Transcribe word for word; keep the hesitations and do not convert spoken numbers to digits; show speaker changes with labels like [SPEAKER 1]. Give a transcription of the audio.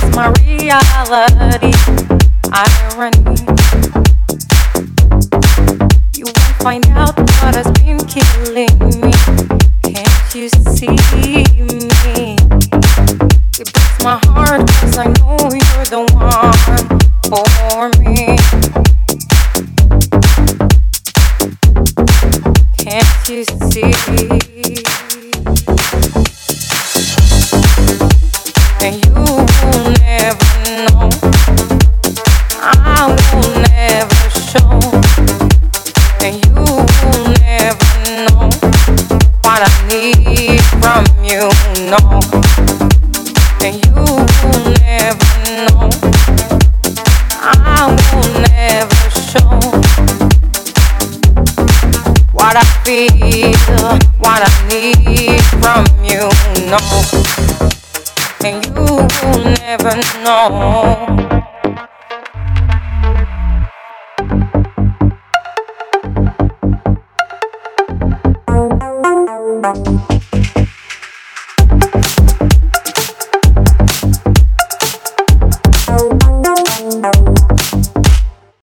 [SPEAKER 1] my reality. Irony. You won't find out what has been killing me. Can't you see me? It breaks my heart 'cause I know you're the one for me. Can't you see? And you will never know. I will never show. And you will never know what I need from you, no. And you will never know. I will never show what I feel, what I need from you, no. And you will never know.